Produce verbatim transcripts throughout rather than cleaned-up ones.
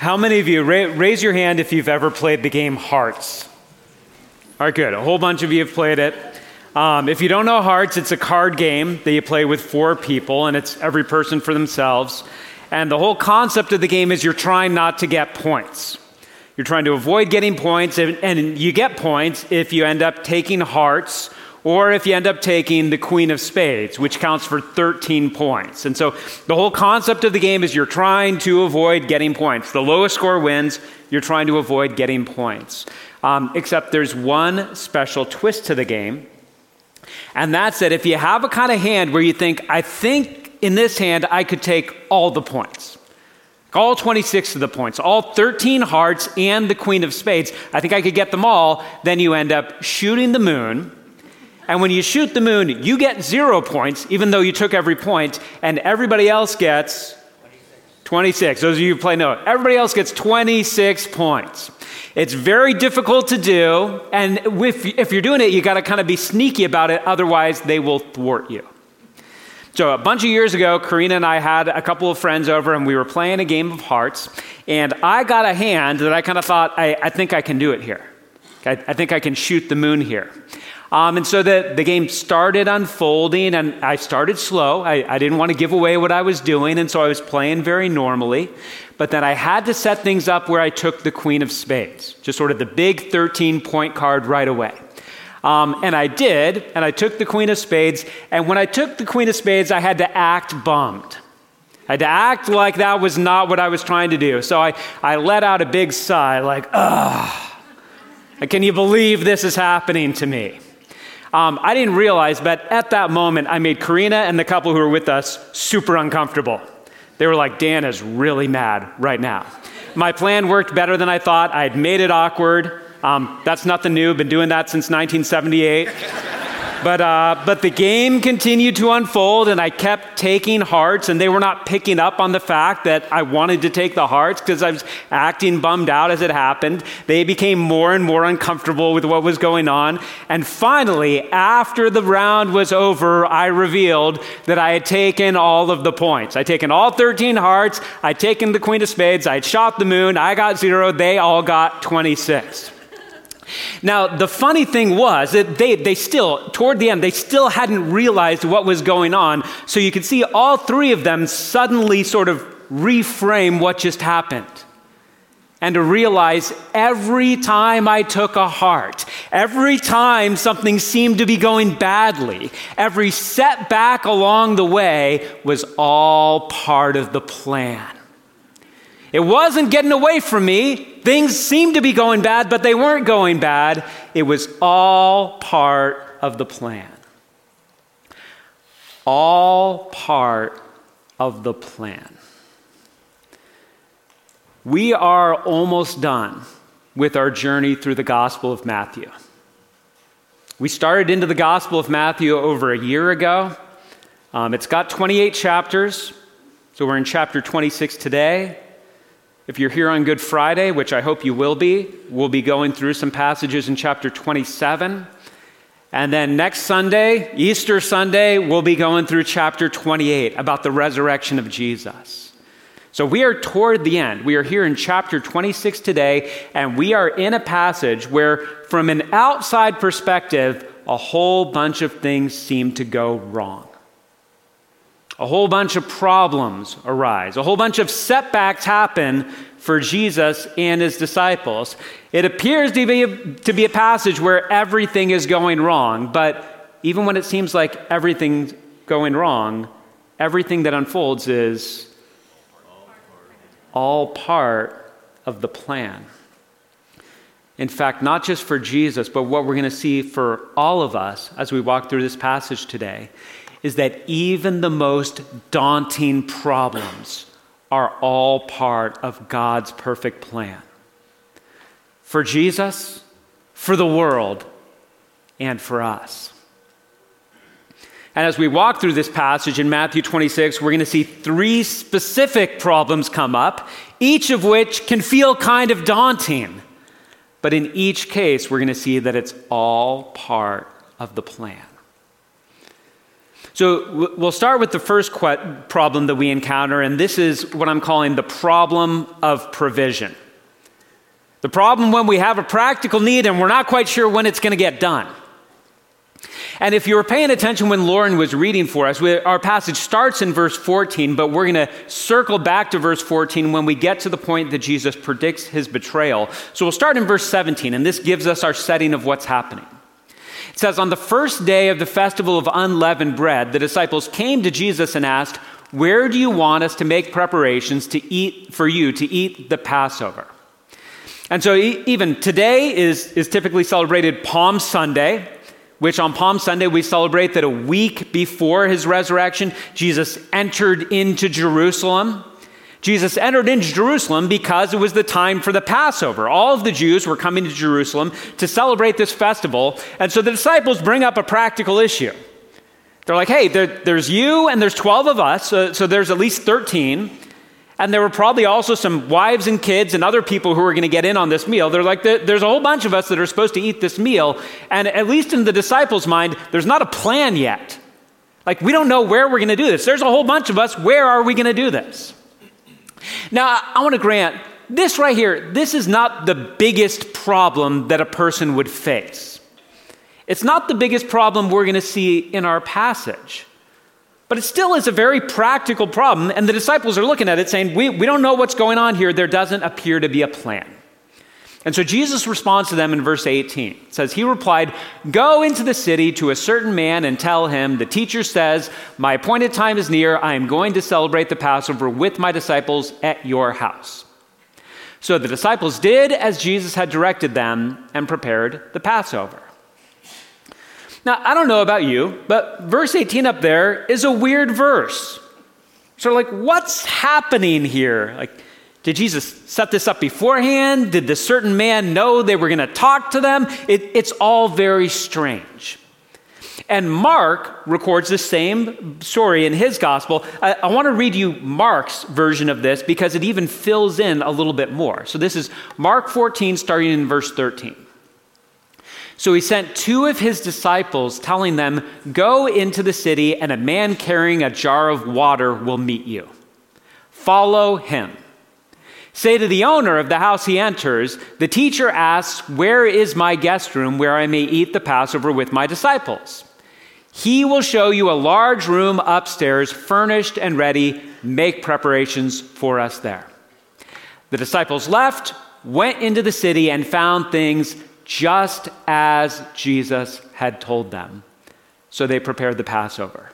How many of you, ra- raise your hand if you've ever played the game Hearts? All right, good. A whole bunch of you have played it. Um, if you don't know Hearts, it's a card game that you play with four people, and it's every person for themselves. And the whole concept of the game is you're trying not to get points. You're trying to avoid getting points, and, and you get points if you end up taking hearts, or if you end up taking the Queen of Spades, which counts for thirteen points. And so the whole concept of the game is you're trying to avoid getting points. The lowest score wins. You're trying to avoid getting points. Um, except there's one special twist to the game, and that's that if you have a kind of hand where you think, I think in this hand I could take all the points, all twenty-six of the points, all thirteen hearts and the Queen of Spades, I think I could get them all, then you end up shooting the moon. And when you shoot the moon, you get zero points, even though you took every point, and everybody else gets twenty-six. Those of you who play know, everybody else gets twenty-six points. It's very difficult to do, and if, if you're doing it, you got to kind of be sneaky about it, otherwise they will thwart you. So a bunch of years ago, Karina and I had a couple of friends over, and we were playing a game of hearts, and I got a hand that I kind of thought, I, I think I can do it here. I, I think I can shoot the moon here. Um, and so the, the game started unfolding, and I started slow. I, I didn't want to give away what I was doing, and so I was playing very normally. But then I had to set things up where I took the Queen of Spades, just sort of the big thirteen-point card right away. Um, and I did, and I took the Queen of Spades, and when I took the Queen of Spades, I had to act bummed. I had to act like that was not what I was trying to do. So I, I let out a big sigh, like, ugh, can you believe this is happening to me? Um, I didn't realize, but at that moment, I made Karina and the couple who were with us super uncomfortable. They were like, Dan is really mad right now. My plan worked better than I thought. I had made it awkward. Um, that's nothing new. Been doing that since nineteen seventy-eight. But uh, but the game continued to unfold, and I kept taking hearts, and they were not picking up on the fact that I wanted to take the hearts because I was acting bummed out as it happened. They became more and more uncomfortable with what was going on. And finally, after the round was over, I revealed that I had taken all of the points. I'd taken all thirteen hearts. I'd taken the Queen of Spades. I'd shot the moon. I got zero. They all got twenty-six. Now, the funny thing was that they, they still, toward the end, they still hadn't realized what was going on. So you could see all three of them suddenly sort of reframe what just happened. And to realize every time I took a heart, every time something seemed to be going badly, every setback along the way was all part of the plan. It wasn't getting away from me. Things seemed to be going bad, but they weren't going bad. It was all part of the plan. All part of the plan. We are almost done with our journey through the Gospel of Matthew. We started into the Gospel of Matthew over a year ago. Um, it's got twenty-eight chapters, so we're in chapter twenty-six today. If you're here on Good Friday, which I hope you will be, we'll be going through some passages in chapter twenty-seven. And then next Sunday, Easter Sunday, we'll be going through chapter twenty-eight about the resurrection of Jesus. So we are toward the end. We are here in chapter twenty-six today, and we are in a passage where, from an outside perspective, a whole bunch of things seem to go wrong. A whole bunch of problems arise. A whole bunch of setbacks happen for Jesus and his disciples. It appears to be a, to be a passage where everything is going wrong, but even when it seems like everything's going wrong, everything that unfolds is all part of the plan. In fact, not just for Jesus, but what we're going to see for all of us as we walk through this passage today is that even the most daunting problems are all part of God's perfect plan. For Jesus, for the world, and for us. And as we walk through this passage in Matthew twenty-six, we're going to see three specific problems come up, each of which can feel kind of daunting. But in each case, we're going to see that it's all part of the plan. So we'll start with the first que- problem that we encounter, and this is what I'm calling the problem of provision. The problem when we have a practical need and we're not quite sure when it's going to get done. And if you were paying attention when Lauren was reading for us, we, our passage starts in verse fourteen, but we're going to circle back to verse fourteen when we get to the point that Jesus predicts his betrayal. So we'll start in verse seventeen, and this gives us our setting of what's happening. It says, on the first day of the festival of unleavened bread, the disciples came to Jesus and asked, where do you want us to make preparations to eat for you to eat the Passover? And so even today is, is typically celebrated Palm Sunday, which on Palm Sunday we celebrate that a week before his resurrection, Jesus entered into Jerusalem. Jesus entered into Jerusalem because it was the time for the Passover. All of the Jews were coming to Jerusalem to celebrate this festival. And so the disciples bring up a practical issue. They're like, hey, there, there's you and there's twelve of us, so, so there's at least thirteen. And there were probably also some wives and kids and other people who were going to get in on this meal. They're like, there's a whole bunch of us that are supposed to eat this meal. And at least in the disciples' mind, there's not a plan yet. Like, we don't know where we're going to do this. There's a whole bunch of us. Where are we going to do this? Now, I want to grant, this right here, this is not the biggest problem that a person would face. It's not the biggest problem we're going to see in our passage. But it still is a very practical problem, and the disciples are looking at it saying, we, we don't know what's going on here. There doesn't appear to be a plan. And so Jesus responds to them in verse eighteen. It says, he replied, go into the city to a certain man and tell him, the teacher says, my appointed time is near. I am going to celebrate the Passover with my disciples at your house. So the disciples did as Jesus had directed them and prepared the Passover. Now, I don't know about you, but verse eighteen up there is a weird verse. So like, what's happening here? Like, did Jesus set this up beforehand? Did the certain man know they were going to talk to them? It, it's all very strange. And Mark records the same story in his gospel. I, I want to read you Mark's version of this because it even fills in a little bit more. So this is Mark fourteen, starting in verse thirteen. So he sent two of his disciples, telling them, go into the city, and a man carrying a jar of water will meet you. Follow him. Say to the owner of the house he enters, the teacher asks, where is my guest room where I may eat the Passover with my disciples? He will show you a large room upstairs, furnished and ready. Make preparations for us there. The disciples left, went into the city, and found things just as Jesus had told them. So they prepared the Passover.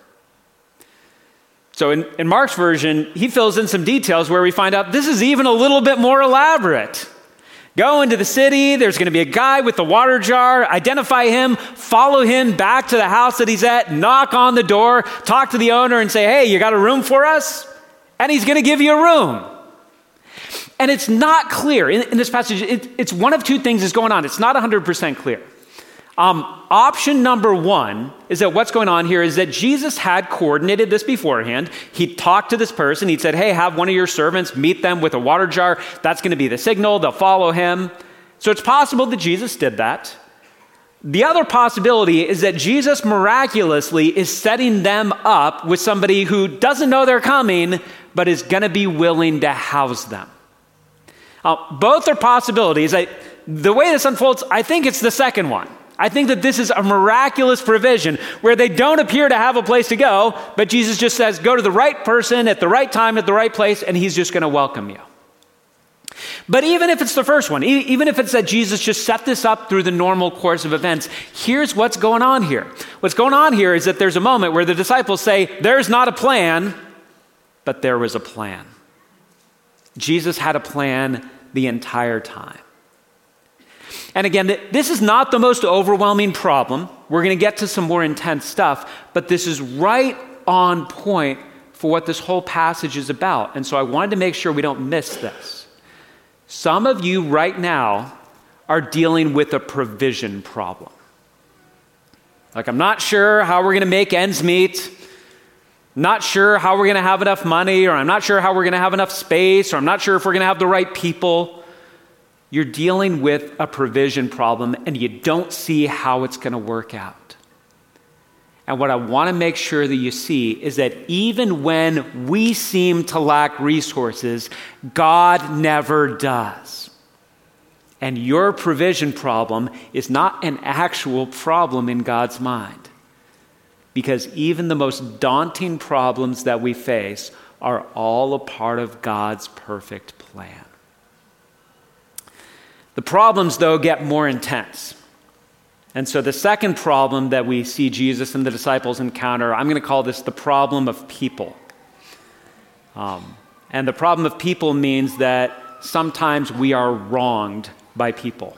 So in, in Mark's version, he fills in some details where we find out this is even a little bit more elaborate. Go into the city, there's going to be a guy with the water jar, identify him, follow him back to the house that he's at, knock on the door, talk to the owner and say, hey, you got a room for us? And he's going to give you a room. And it's not clear. In, in this passage, it, it's one of two things is going on. It's not one hundred percent clear. Um, option number one is that what's going on here is that Jesus had coordinated this beforehand. He talked to this person. He said, hey, have one of your servants meet them with a water jar. That's going to be the signal. They'll follow him. So it's possible that Jesus did that. The other possibility is that Jesus miraculously is setting them up with somebody who doesn't know they're coming, but is going to be willing to house them. Uh, both are possibilities. I, the way this unfolds, I think it's the second one. I think that this is a miraculous provision where they don't appear to have a place to go, but Jesus just says, go to the right person at the right time at the right place, and he's just going to welcome you. But even if it's the first one, e- even if it's that Jesus just set this up through the normal course of events, here's what's going on here. What's going on here is that there's a moment where the disciples say, there's not a plan, but there was a plan. Jesus had a plan the entire time. And again, this is not the most overwhelming problem. We're going to get to some more intense stuff, but this is right on point for what this whole passage is about. And so I wanted to make sure we don't miss this. Some of you right now are dealing with a provision problem. Like, I'm not sure how we're going to make ends meet. Not sure how we're going to have enough money, or I'm not sure how we're going to have enough space, or I'm not sure if we're going to have the right people. You're dealing with a provision problem, and you don't see how it's going to work out. And what I want to make sure that you see is that even when we seem to lack resources, God never does. And your provision problem is not an actual problem in God's mind. Because even the most daunting problems that we face are all a part of God's perfect plan. The problems, though, get more intense. And so the second problem that we see Jesus and the disciples encounter, I'm going to call this the problem of people. Um, and the problem of people means that sometimes we are wronged by people.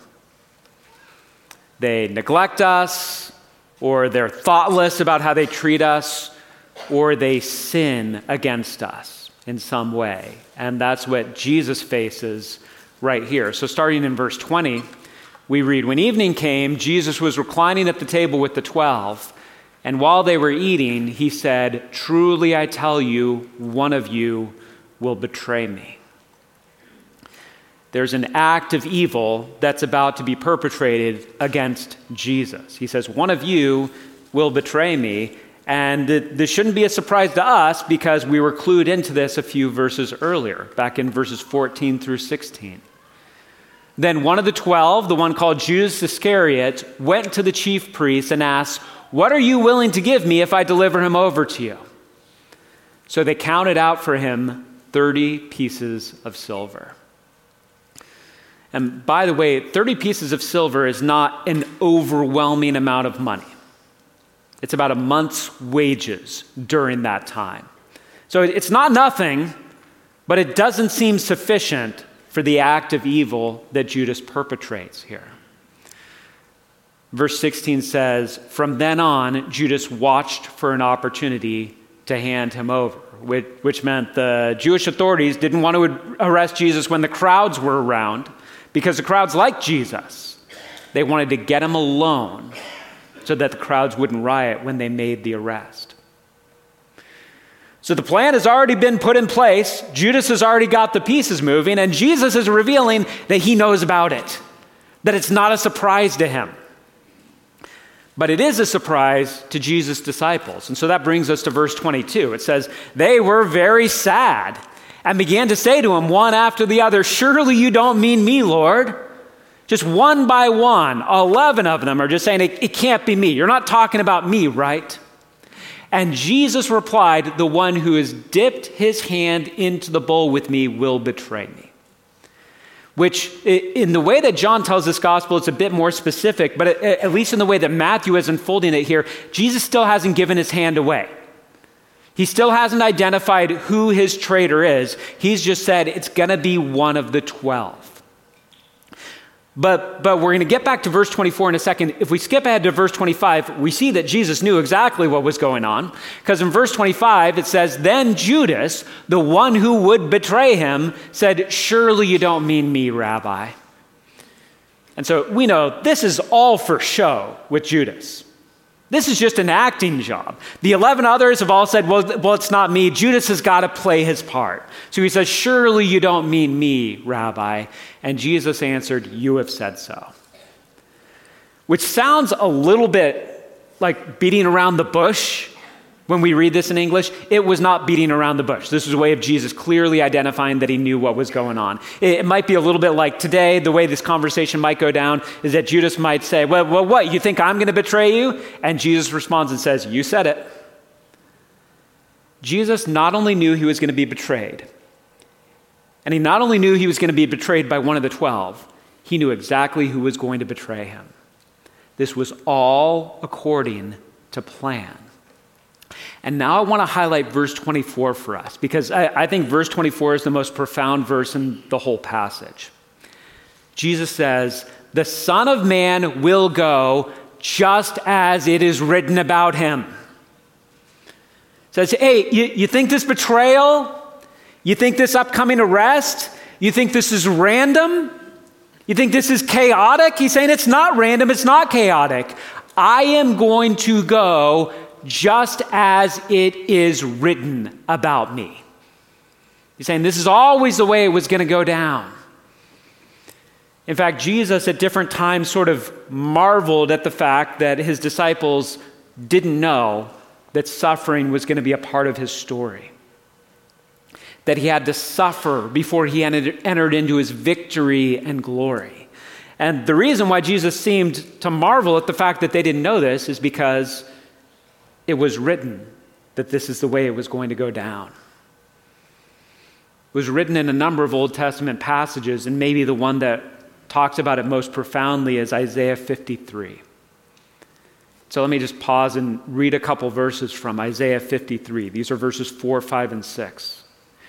They neglect us, or they're thoughtless about how they treat us, or they sin against us in some way. And that's what Jesus faces right here. So starting in verse twenty, we read, "When evening came, Jesus was reclining at the table with the twelve, and while they were eating, he said, 'Truly I tell you, one of you will betray me.'" There's an act of evil that's about to be perpetrated against Jesus. He says, "One of you will betray me." And this shouldn't be a surprise to us because we were clued into this a few verses earlier, back in verses fourteen through sixteen. Then one of the twelve, the one called Judas Iscariot, went to the chief priests and asked, "What are you willing to give me if I deliver him over to you?" So they counted out for him thirty pieces of silver. And by the way, thirty pieces of silver is not an overwhelming amount of money. It's about a month's wages during that time. So it's not nothing, but it doesn't seem sufficient for the act of evil that Judas perpetrates here. Verse sixteen says, "From then on, Judas watched for an opportunity to hand him over," which, which meant the Jewish authorities didn't want to arrest Jesus when the crowds were around, because the crowds liked Jesus. They wanted to get him alone so that the crowds wouldn't riot when they made the arrest. So the plan has already been put in place. Judas has already got the pieces moving, and Jesus is revealing that he knows about it, that it's not a surprise to him. But it is a surprise to Jesus' disciples. And so that brings us to verse twenty-two. It says, "They were very sad and began to say to him one after the other, 'Surely you don't mean me, Lord?' Just one by one, eleven of them are just saying, it, it can't be me. You're not talking about me, right?" And Jesus replied, "The one who has dipped his hand into the bowl with me will betray me." Which, in the way that John tells this gospel, it's a bit more specific, but at least in the way that Matthew is unfolding it here, Jesus still hasn't given his hand away. He still hasn't identified who his traitor is. He's just said it's going to be one of the twelve. But, but we're going to get back to verse twenty-four in a second. If we skip ahead to verse twenty-five, we see that Jesus knew exactly what was going on. Because in verse twenty-five, it says, "Then Judas, the one who would betray him, said, 'Surely you don't mean me, Rabbi.'" And so we know this is all for show with Judas. This is just an acting job. The eleven others have all said, well, well, it's not me. Judas has got to play his part. So he says, "Surely you don't mean me, Rabbi." And Jesus answered, "You have said so." Which sounds a little bit like beating around the bush when we read this in English. It was not beating around the bush. This was a way of Jesus clearly identifying that he knew what was going on. It might be a little bit like today, the way this conversation might go down is that Judas might say, well, well what, you think I'm going to betray you? And Jesus responds and says, "You said it." Jesus not only knew he was going to be betrayed, and he not only knew he was going to be betrayed by one of the twelve, he knew exactly who was going to betray him. This was all according to plan. And now I want to highlight verse twenty-four for us, because I, I think verse twenty-four is the most profound verse in the whole passage. Jesus says, "The Son of Man will go just as it is written about him." Says, hey, you, you think this betrayal? You think this upcoming arrest? You think this is random? You think this is chaotic? He's saying it's not random, it's not chaotic. I am going to go just as it is written about me. He's saying this is always the way it was going to go down. In fact, Jesus at different times sort of marveled at the fact that his disciples didn't know that suffering was going to be a part of his story, that he had to suffer before he entered into his victory and glory. And the reason why Jesus seemed to marvel at the fact that they didn't know this is because it was written that this is the way it was going to go down. It was written in a number of Old Testament passages, and maybe the one that talks about it most profoundly is Isaiah fifty-three. So let me just pause and read a couple verses from Isaiah fifty-three. These are verses four, five, and six.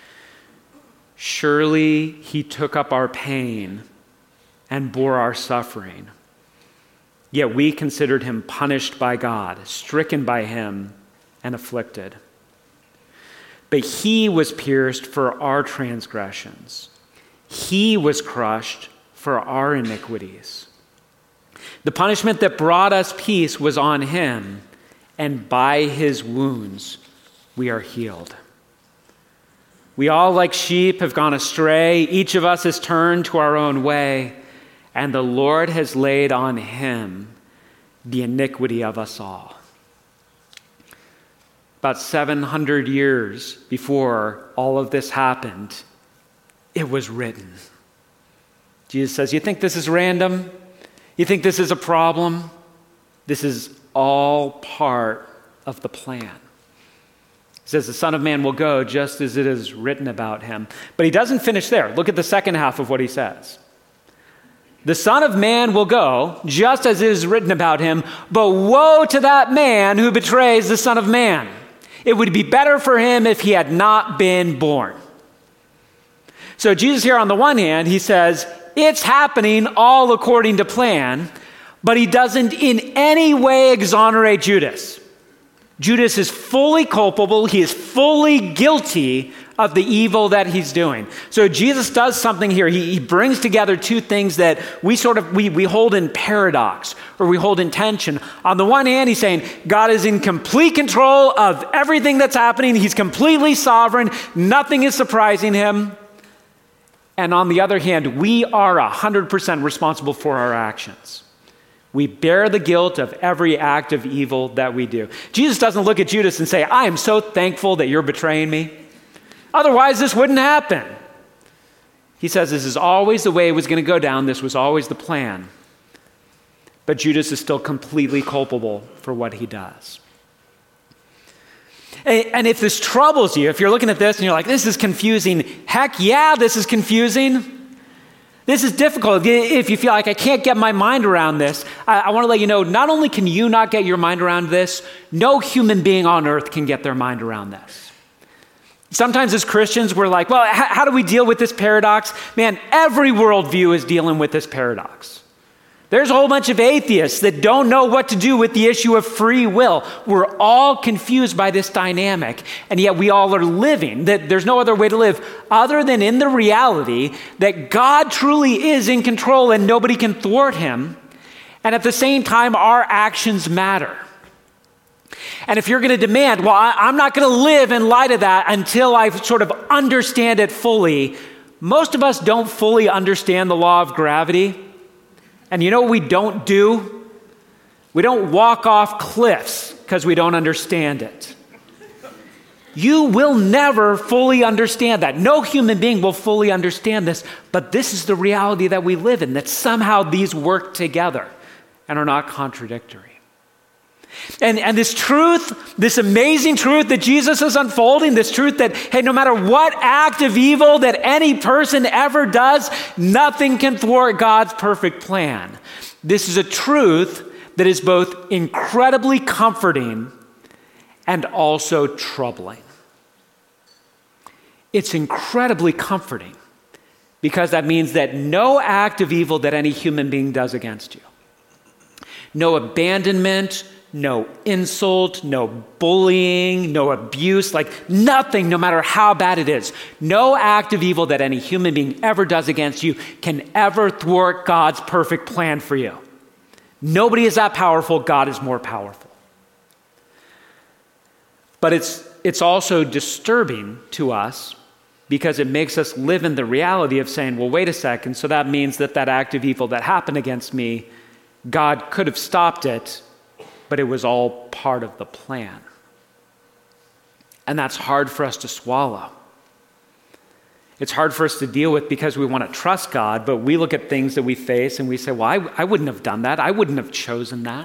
Surely he took up our pain and bore our suffering. Yet we considered him punished by God, stricken by him, and afflicted. But he was pierced for our transgressions. He was crushed for our iniquities. The punishment that brought us peace was on him, and by his wounds we are healed. We all, like sheep, have gone astray. Each of us has turned to our own way, and the Lord has laid on him the iniquity of us all. About seven hundred years before all of this happened, it was written. Jesus says, you think this is random? You think this is a problem? This is all part of the plan. He says the Son of Man will go just as it is written about him. But he doesn't finish there. Look at the second half of what he says. The Son of Man will go just as it is written about him, but woe to that man who betrays the Son of Man. It would be better for him if he had not been born. So Jesus here on the one hand, he says, it's happening all according to plan, but he doesn't in any way exonerate Judas. Judas is fully culpable. He is fully guilty of the evil that he's doing. So Jesus does something here. He, he brings together two things that we sort of, we, we hold in paradox or we hold in tension. On the one hand, he's saying God is in complete control of everything that's happening. He's completely sovereign. Nothing is surprising him. And on the other hand, we are one hundred percent responsible for our actions. We bear the guilt of every act of evil that we do. Jesus doesn't look at Judas and say, I am so thankful that you're betraying me. Otherwise, this wouldn't happen. He says this is always the way it was going to go down. This was always the plan. But Judas is still completely culpable for what he does. And if this troubles you, if you're looking at this and you're like, this is confusing, heck yeah, this is confusing. This is difficult. If you feel like I can't get my mind around this, I, I want to let you know, not only can you not get your mind around this, no human being on earth can get their mind around this. Sometimes as Christians, we're like, well, how, how do we deal with this paradox? Man, every worldview is dealing with this paradox. There's a whole bunch of atheists that don't know what to do with the issue of free will. We're all confused by this dynamic, and yet we all are living. That there's no other way to live other than in the reality that God truly is in control and nobody can thwart him. And at the same time, our actions matter. And if you're going to demand, well, I, I'm not going to live in light of that until I sort of understand it fully, most of us don't fully understand the law of gravity. And you know what we don't do? We don't walk off cliffs because we don't understand it. You will never fully understand that. No human being will fully understand this, but this is the reality that we live in, that somehow these work together and are not contradictory. And, and this truth, this amazing truth that Jesus is unfolding, this truth that, hey, no matter what act of evil that any person ever does, nothing can thwart God's perfect plan. This is a truth that is both incredibly comforting and also troubling. It's incredibly comforting because that means that no act of evil that any human being does against you, no abandonment, no insult, no bullying, no abuse, like nothing, no matter how bad it is, no act of evil that any human being ever does against you can ever thwart God's perfect plan for you. Nobody is that powerful. God is more powerful. But it's, it's also disturbing to us because it makes us live in the reality of saying, well, wait a second, so that means that that act of evil that happened against me, God could have stopped it, but it was all part of the plan. And that's hard for us to swallow. It's hard for us to deal with because we want to trust God, but we look at things that we face and we say, well, I, I wouldn't have done that. I wouldn't have chosen that.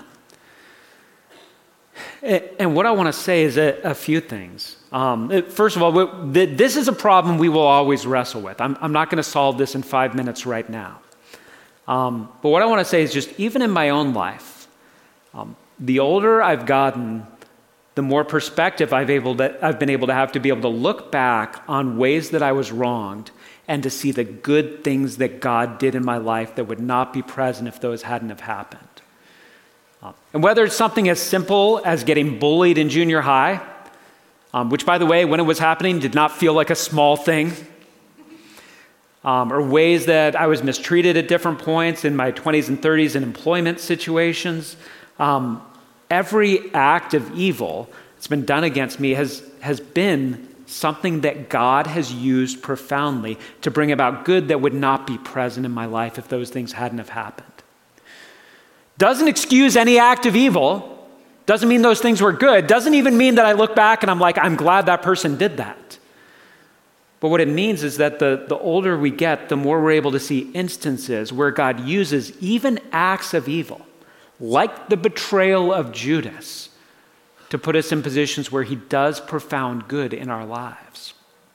And what I want to say is a, a few things. Um, first of all, this is a problem we will always wrestle with. I'm, I'm not going to solve this in five minutes right now. Um, but what I want to say is just even in my own life, um, the older I've gotten, the more perspective I've, able to, I've been able to have to be able to look back on ways that I was wronged and to see the good things that God did in my life that would not be present if those hadn't have happened. Um, and whether it's something as simple as getting bullied in junior high, um, which, by the way, when it was happening, did not feel like a small thing, um, or ways that I was mistreated at different points in my twenties and thirties in employment situations, um, every act of evil that's been done against me has, has been something that God has used profoundly to bring about good that would not be present in my life if those things hadn't have happened. Doesn't excuse any act of evil. Doesn't mean those things were good. Doesn't even mean that I look back and I'm like, I'm glad that person did that. But what it means is that the, the older we get, the more we're able to see instances where God uses even acts of evil, like the betrayal of Judas, to put us in positions where he does profound good in our lives.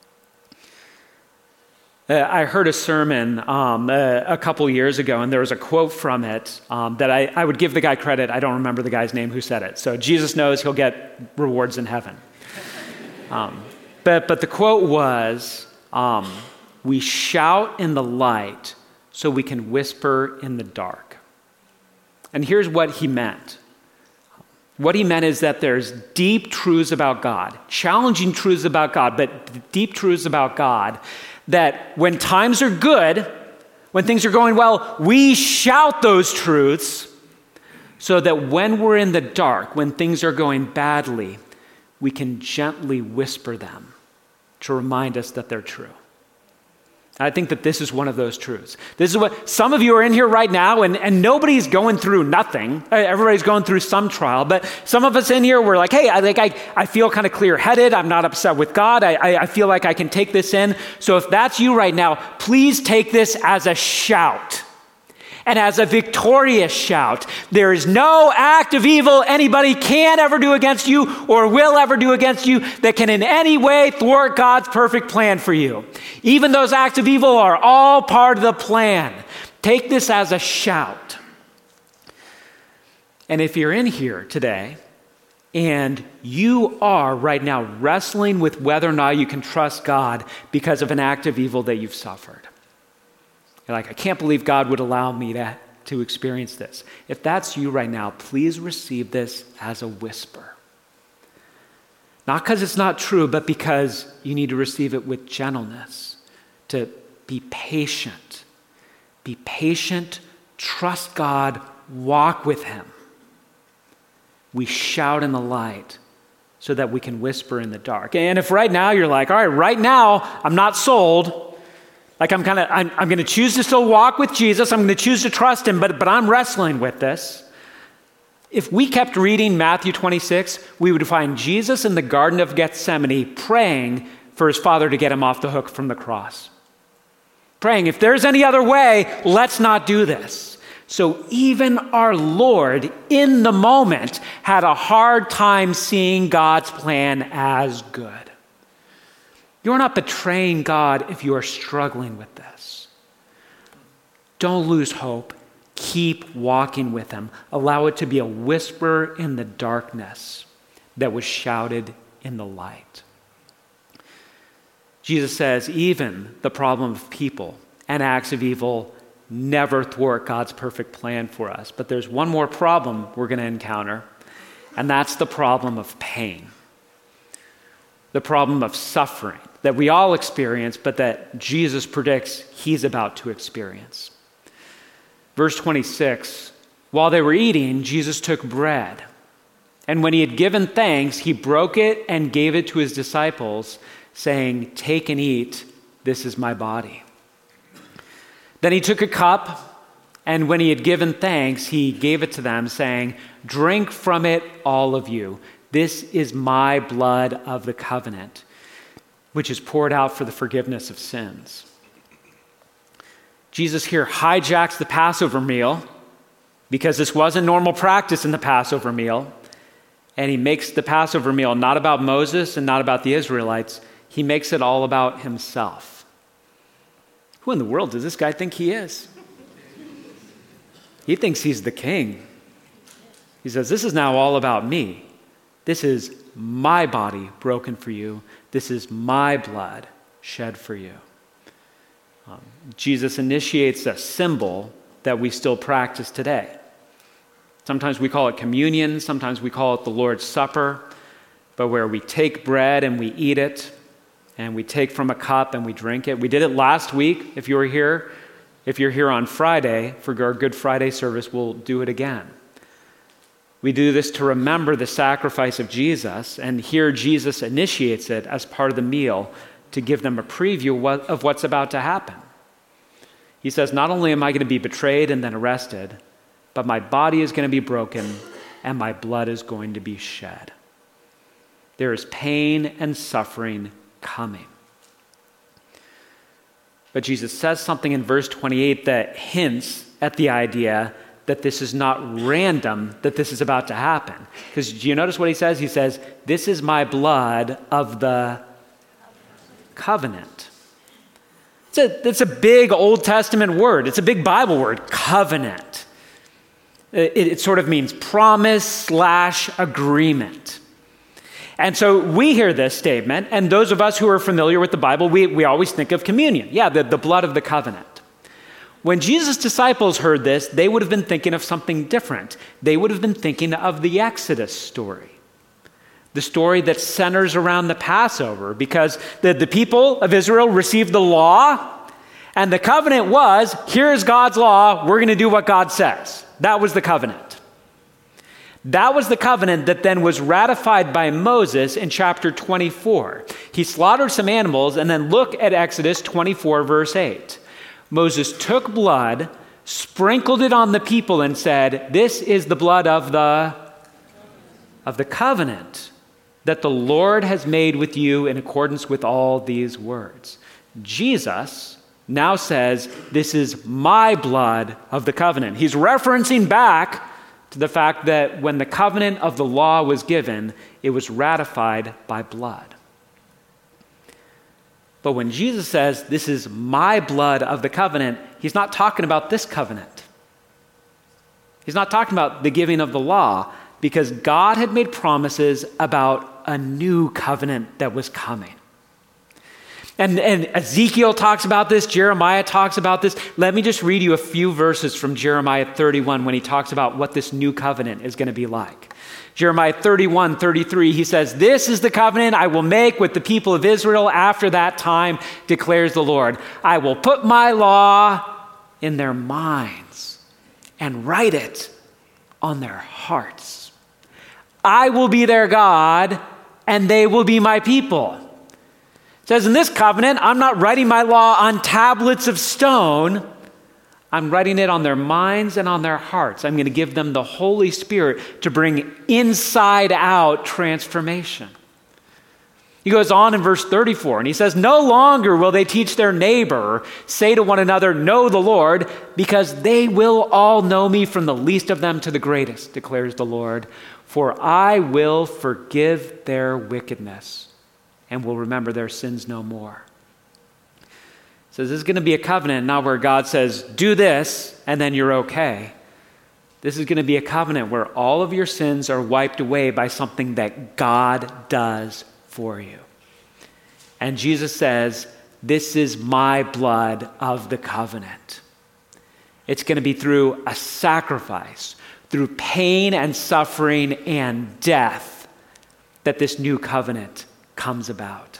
Uh, I heard a sermon um, uh, a couple years ago, and there was a quote from it um, that I, I would give the guy credit. I don't remember the guy's name who said it. So Jesus knows he'll get rewards in heaven. Um, but, but the quote was, um, we shout in the light so we can whisper in the dark. And here's what he meant. What he meant is that there's deep truths about God, challenging truths about God, but deep truths about God, that when times are good, when things are going well, we shout those truths so that when we're in the dark, when things are going badly, we can gently whisper them to remind us that they're true. I think that this is one of those truths. This is what some of you are in here right now, and, and nobody's going through nothing. Everybody's going through some trial, but some of us in here, we're like, hey, I think I, I feel kind of clear-headed. I'm not upset with God. I, I, I feel like I can take this in. So if that's you right now, please take this as a shout and as a victorious shout. There is no act of evil anybody can ever do against you or will ever do against you that can in any way thwart God's perfect plan for you. Even those acts of evil are all part of the plan. Take this as a shout. And if you're in here today and you are right now wrestling with whether or not you can trust God because of an act of evil that you've suffered, you're like, I can't believe God would allow me to, to experience this. If that's you right now, please receive this as a whisper. Not because it's not true, but because you need to receive it with gentleness, to be patient. Be patient, trust God, walk with him. We shout in the light so that we can whisper in the dark. And if right now you're like, all right, right now I'm not sold, like I'm kind of, I'm, I'm going to choose to still walk with Jesus. I'm going to choose to trust him, but, but I'm wrestling with this. If we kept reading Matthew twenty-six, we would find Jesus in the Garden of Gethsemane praying for his Father to get him off the hook from the cross. Praying, if there's any other way, let's not do this. So even our Lord in the moment had a hard time seeing God's plan as good. You're not betraying God if you are struggling with this. Don't lose hope. Keep walking with him. Allow it to be a whisper in the darkness that was shouted in the light. Jesus says even the problem of people and acts of evil never thwart God's perfect plan for us. But there's one more problem we're going to encounter, and that's the problem of pain. The problem of suffering that we all experience, but that Jesus predicts he's about to experience. Verse twenty-six, while they were eating, Jesus took bread, and when he had given thanks, he broke it and gave it to his disciples, saying, take and eat, this is my body. Then he took a cup, And when he had given thanks, he gave it to them, saying, "Drink from it, all of you. This is my blood of the covenant, which is poured out for the forgiveness of sins." Jesus here hijacks the Passover meal because this wasn't normal practice in the Passover meal. And he makes the Passover meal not about Moses and not about the Israelites. He makes it all about himself. Who in the world does this guy think he is? He thinks he's the king. He says, this is now all about me. This is my body broken for you. This is my blood shed for you. Um, Jesus initiates a symbol that we still practice today. Sometimes we call it communion. Sometimes we call it the Lord's Supper, but where we take bread and we eat it, and we take from a cup and we drink it. We did it last week. If you were here, if you're here on Friday for our Good Friday service, we'll do it again. We do this to remember the sacrifice of Jesus, and here Jesus initiates it as part of the meal to give them a preview of what's about to happen. He says, not only am I going to be betrayed and then arrested, but my body is going to be broken and my blood is going to be shed. There is pain and suffering coming. But Jesus says something in verse twenty-eight that hints at the idea that this is not random, that this is about to happen. Because do you notice what he says? He says, this is my blood of the covenant. It's a, it's a big Old Testament word. It's a big Bible word, covenant. It, it sort of means promise slash agreement. And so we hear this statement, and those of us who are familiar with the Bible, we, we always think of communion. Yeah, the, the blood of the covenant. When Jesus' disciples heard this, they would have been thinking of something different. They would have been thinking of the Exodus story, the story that centers around the Passover, because the, the people of Israel received the law, and the covenant was, here's God's law, we're going to do what God says. That was the covenant. That was the covenant that then was ratified by Moses in chapter twenty-four. He slaughtered some animals, and then look at Exodus twenty-four, verse eight. Moses took blood, sprinkled it on the people, and said, this is the blood of the, of the covenant that the Lord has made with you in accordance with all these words. Jesus now says, this is my blood of the covenant. He's referencing back to the fact that when the covenant of the law was given, it was ratified by blood. But when Jesus says, this is my blood of the covenant, he's not talking about this covenant. He's not talking about the giving of the law, because God had made promises about a new covenant that was coming. And, and Ezekiel talks about this, Jeremiah talks about this. Let me just read you a few verses from Jeremiah thirty-one when he talks about what this new covenant is going to be like. Jeremiah thirty-one, thirty-three, he says, this is the covenant I will make with the people of Israel after that time, declares the Lord. I will put my law in their minds and write it on their hearts. I will be their God and they will be my people. It says in this covenant, I'm not writing my law on tablets of stone. I'm writing it on their minds and on their hearts. I'm going to give them the Holy Spirit to bring inside out transformation. He goes on in verse thirty-four and he says, no longer will they teach their neighbor, say to one another, know the Lord, because they will all know me from the least of them to the greatest, declares the Lord. For I will forgive their wickedness and will remember their sins no more. So this is going to be a covenant, not where God says, do this, and then you're okay. This is going to be a covenant where all of your sins are wiped away by something that God does for you. And Jesus says, this is my blood of the covenant. It's going to be through a sacrifice, through pain and suffering and death, that this new covenant comes about.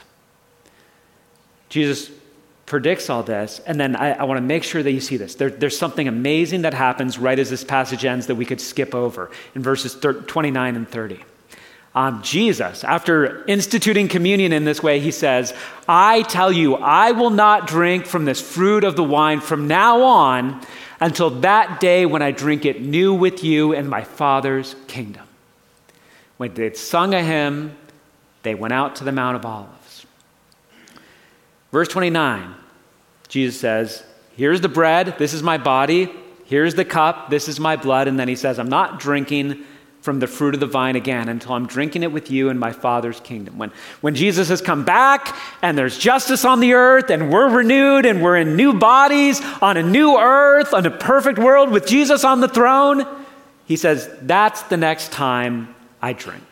Jesus predicts all this, and then I, I want to make sure that you see this. There, there's something amazing that happens right as this passage ends that we could skip over in verses twenty-nine and thirty. Um, Jesus, after instituting communion in this way, he says, I tell you, I will not drink from this fruit of the wine from now on until that day when I drink it new with you in my Father's kingdom." When they'd sung a hymn, they went out to the Mount of Olives. Verse twenty-nine, Jesus says, "Here's the bread, this is my body. Here's the cup, this is my blood." And then he says, "I'm not drinking from the fruit of the vine again until I'm drinking it with you in my Father's kingdom." When, when Jesus has come back and there's justice on the earth and we're renewed and we're in new bodies on a new earth, on a perfect world with Jesus on the throne, he says, that's the next time I drink.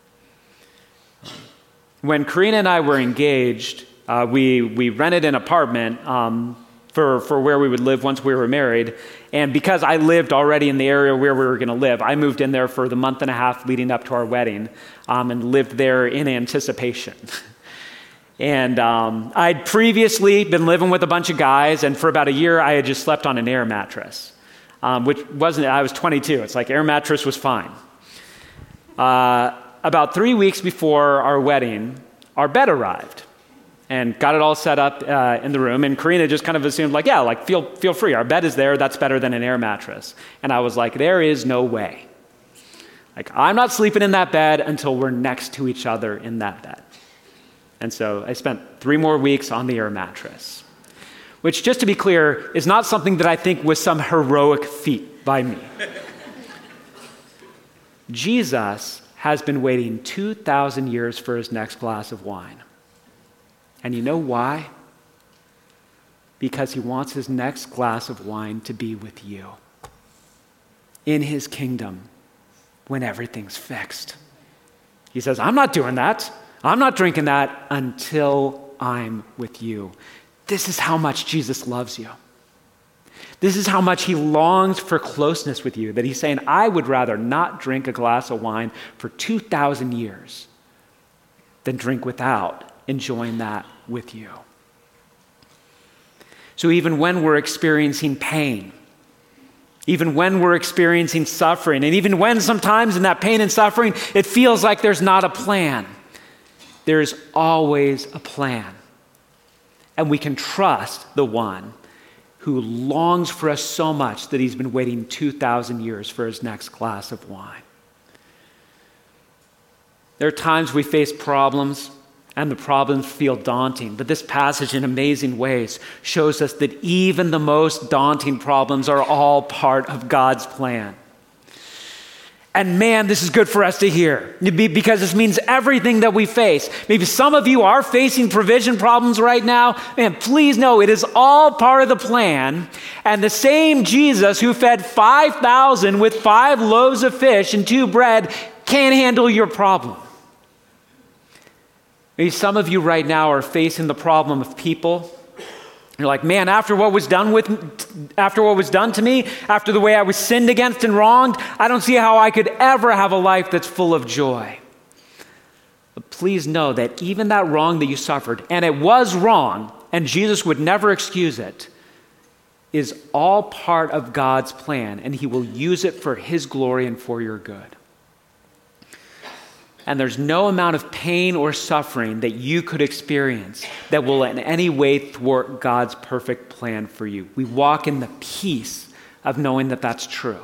When Karina and I were engaged, uh, we, we rented an apartment um, for, for where we would live once we were married. And because I lived already in the area where we were going to live, I moved in there for the month and a half leading up to our wedding um, and lived there in anticipation. and um, I'd previously been living with a bunch of guys, and for about a year, I had just slept on an air mattress, um, which wasn't, I was twenty-two. It's like air mattress was fine. Uh, about three weeks before our wedding, our bed arrived. And got it all set up uh, in the room. And Karina just kind of assumed, like, yeah, like, feel feel free. Our bed is there. That's better than an air mattress. And I was like, there is no way. Like, I'm not sleeping in that bed until we're next to each other in that bed. And so I spent three more weeks on the air mattress, which, just to be clear, is not something that I think was some heroic feat by me. Jesus has been waiting two thousand years for his next glass of wine. And you know why? Because he wants his next glass of wine to be with you in his kingdom when everything's fixed. He says, I'm not doing that. I'm not drinking that until I'm with you. This is how much Jesus loves you. This is how much he longs for closeness with you, that he's saying, I would rather not drink a glass of wine for two thousand years than drink without enjoying that with you. So even when we're experiencing pain, even when we're experiencing suffering, and even when sometimes in that pain and suffering, it feels like there's not a plan, there's always a plan. And we can trust the one who longs for us so much that he's been waiting two thousand years for his next glass of wine. There are times we face problems, and the problems feel daunting. But this passage, in amazing ways, shows us that even the most daunting problems are all part of God's plan. And man, this is good for us to hear, because this means everything that we face. Maybe some of you are facing provision problems right now. Man, please know it is all part of the plan. And the same Jesus who fed five thousand with five loaves of fish and two bread can handle your problem. Maybe some of you right now are facing the problem of people. You're like, man, after what was done with, after what was done to me, after the way I was sinned against and wronged, I don't see how I could ever have a life that's full of joy. But please know that even that wrong that you suffered, and it was wrong, and Jesus would never excuse it, is all part of God's plan, and he will use it for his glory and for your good. And there's no amount of pain or suffering that you could experience that will in any way thwart God's perfect plan for you. We walk in the peace of knowing that that's true.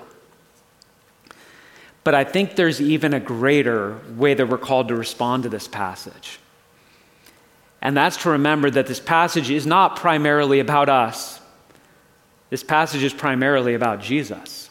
But I think there's even a greater way that we're called to respond to this passage. And that's to remember that this passage is not primarily about us. This passage is primarily about Jesus.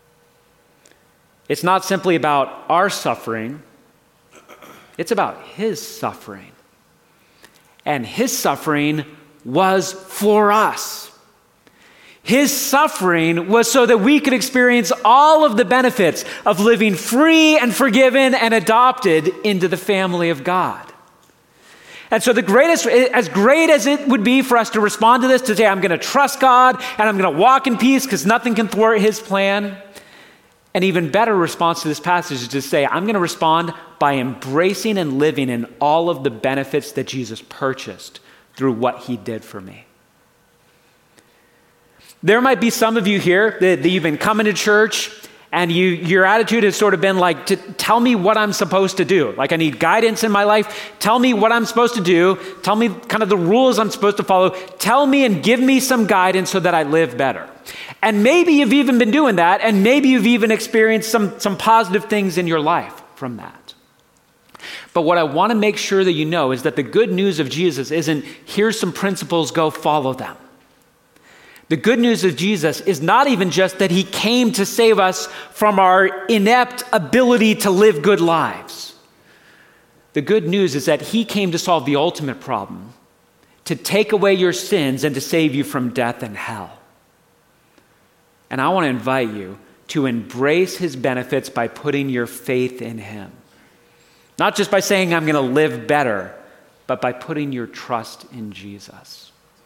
It's not simply about our suffering. It's about his suffering. And his suffering was for us. His suffering was so that we could experience all of the benefits of living free and forgiven and adopted into the family of God. And so the greatest, as great as it would be for us to respond to this, to say, I'm going to trust God and I'm going to walk in peace because nothing can thwart his plan. An even better response to this passage is to say, I'm going to respond by embracing and living in all of the benefits that Jesus purchased through what he did for me. There might be some of you here that, that you've been coming to church and you, your attitude has sort of been like, to tell me what I'm supposed to do. Like, I need guidance in my life. Tell me what I'm supposed to do. Tell me kind of the rules I'm supposed to follow. Tell me and give me some guidance so that I live better. And maybe you've even been doing that, and maybe you've even experienced some, some positive things in your life from that. But what I want to make sure that you know is that the good news of Jesus isn't, here's some principles, go follow them. The good news of Jesus is not even just that he came to save us from our inept ability to live good lives. The good news is that he came to solve the ultimate problem, to take away your sins and to save you from death and hell. And I want to invite you to embrace his benefits by putting your faith in him. Not just by saying, I'm going to live better, but by putting your trust in Jesus.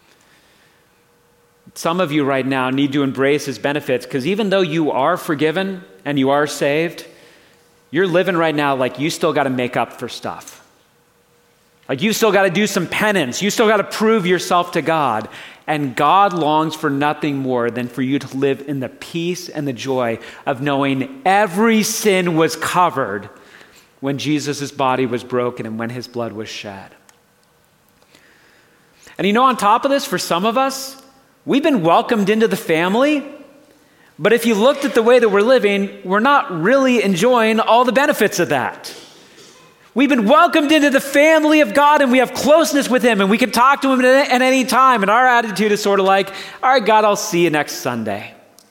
Some of you right now need to embrace his benefits because even though you are forgiven and you are saved, you're living right now like you still got to make up for stuff. Like you still got to do some penance. You still got to prove yourself to God. And God longs for nothing more than for you to live in the peace and the joy of knowing every sin was covered when Jesus' body was broken and when his blood was shed. And you know, on top of this, for some of us, we've been welcomed into the family, but if you looked at the way that we're living, we're not really enjoying all the benefits of that. We've been welcomed into the family of God and we have closeness with him and we can talk to him at any time. And our attitude is sort of like, all right, God, I'll see you next Sunday.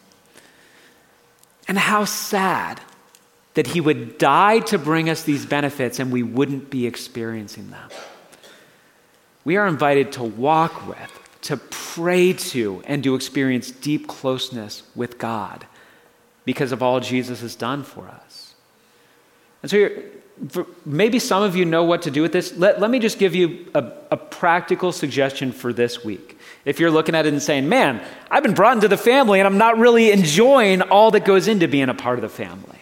And how sad that he would die to bring us these benefits and we wouldn't be experiencing them. We are invited to walk with, to pray to, and to experience deep closeness with God because of all Jesus has done for us. And so you're, for, maybe some of you know what to do with this. Let, let me just give you a, a practical suggestion for this week. If you're looking at it and saying, man, I've been brought into the family and I'm not really enjoying all that goes into being a part of the family.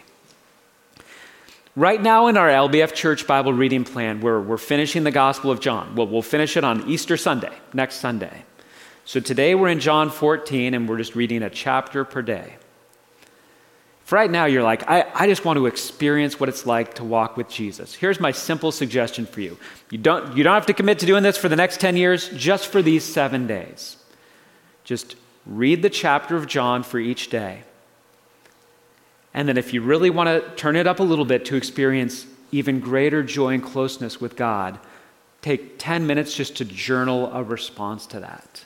Right now in our L B F Church Bible reading plan, we're, we're finishing the Gospel of John. Well, we'll finish it on Easter Sunday, next Sunday. So today we're in John fourteen and we're just reading a chapter per day. If right now you're like, I, I just want to experience what it's like to walk with Jesus. Here's my simple suggestion for you. You don't, you don't have to commit to doing this for the next ten years, just for these seven days. Just read the chapter of John for each day. And then if you really want to turn it up a little bit to experience even greater joy and closeness with God, take ten minutes just to journal a response to that.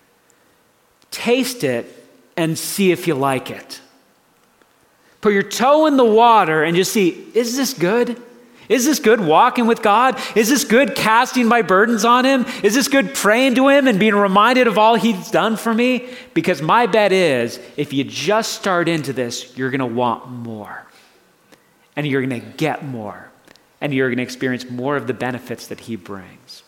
Taste it and see if you like it. Put your toe in the water and just see, is this good? Is this good walking with God? Is this good casting my burdens on him? Is this good praying to him and being reminded of all he's done for me? Because my bet is, if you just start into this, you're going to want more. And you're going to get more. And you're going to experience more of the benefits that he brings.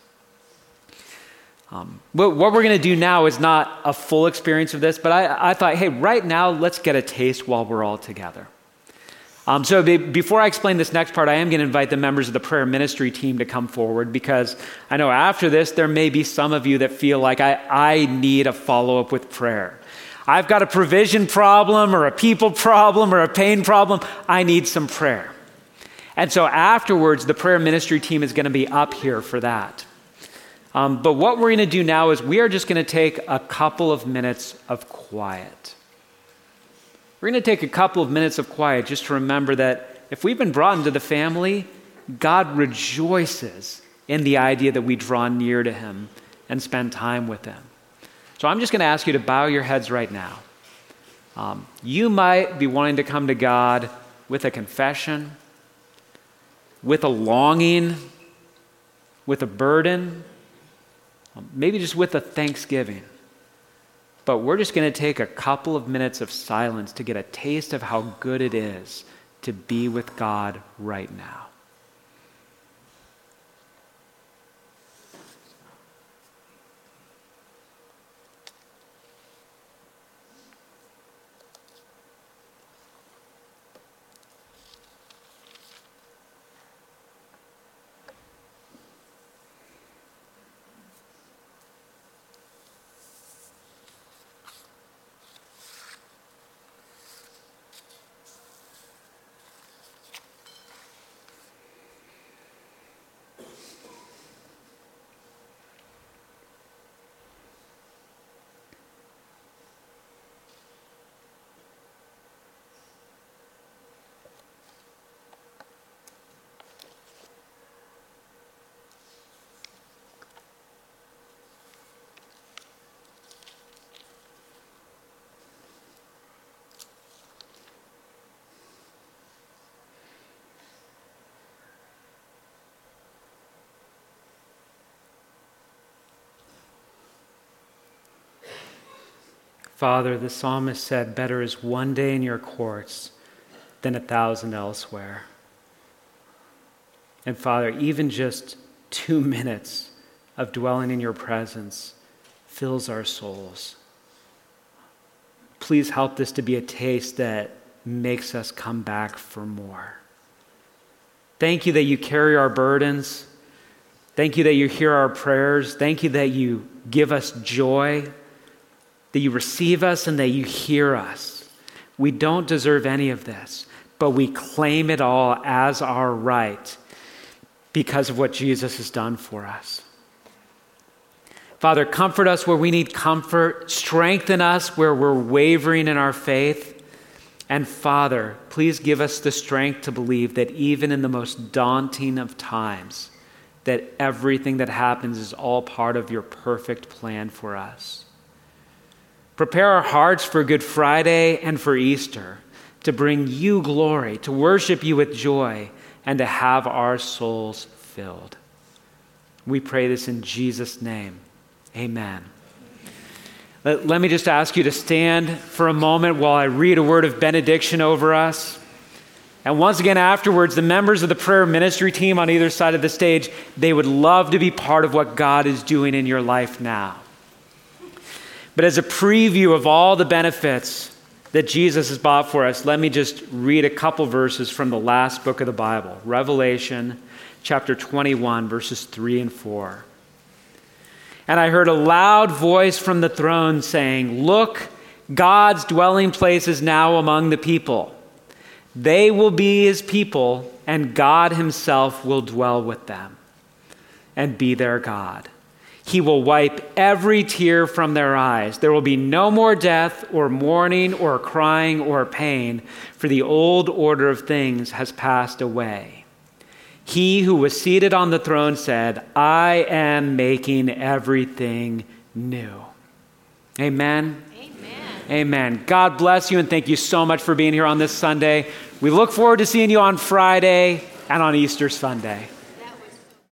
Um, what, what we're going to do now is not a full experience of this, but I, I thought, hey, right now, let's get a taste while we're all together. Um, so be, before I explain this next part, I am going to invite the members of the prayer ministry team to come forward because I know after this, there may be some of you that feel like I, I need a follow-up with prayer. I've got a provision problem or a people problem or a pain problem. I need some prayer. And so afterwards, the prayer ministry team is going to be up here for that. Um, but what we're going to do now is we are just going to take a couple of minutes of quiet. We're going to take a couple of minutes of quiet just to remember that if we've been brought into the family, God rejoices in the idea that we draw near to him and spend time with him. So I'm just going to ask you to bow your heads right now. Um, you might be wanting to come to God with a confession, with a longing, with a burden, maybe just with a thanksgiving. But we're just going to take a couple of minutes of silence to get a taste of how good it is to be with God right now. Father, the psalmist said, better is one day in your courts than a thousand elsewhere. And Father, even just two minutes of dwelling in your presence fills our souls. Please help this to be a taste that makes us come back for more. Thank you that you carry our burdens. Thank you that you hear our prayers. Thank you that you give us joy, that you receive us and that you hear us. We don't deserve any of this, but we claim it all as our right because of what Jesus has done for us. Father, comfort us where we need comfort. Strengthen us where we're wavering in our faith. And Father, please give us the strength to believe that even in the most daunting of times, that everything that happens is all part of your perfect plan for us. Prepare our hearts for Good Friday and for Easter, to bring you glory, to worship you with joy, and to have our souls filled. We pray this in Jesus' name. Amen. Let, let me just ask you to stand for a moment while I read a word of benediction over us. And once again, afterwards, the members of the prayer ministry team on either side of the stage, they would love to be part of what God is doing in your life now. But as a preview of all the benefits that Jesus has bought for us, let me just read a couple verses from the last book of the Bible, Revelation chapter twenty-one, verses three and four. And I heard a loud voice from the throne saying, "Look, God's dwelling place is now among the people. They will be his people, and God himself will dwell with them and be their God. He will wipe every tear from their eyes. There will be no more death or mourning or crying or pain, for the old order of things has passed away." He who was seated on the throne said, "I am making everything new." Amen. Amen. Amen. God bless you, and thank you so much for being here on this Sunday. We look forward to seeing you on Friday and on Easter Sunday.